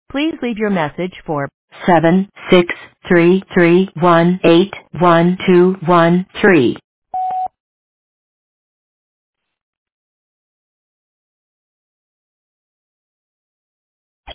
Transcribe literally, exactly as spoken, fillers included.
Please leave your message for seven six three three one eight one two one three.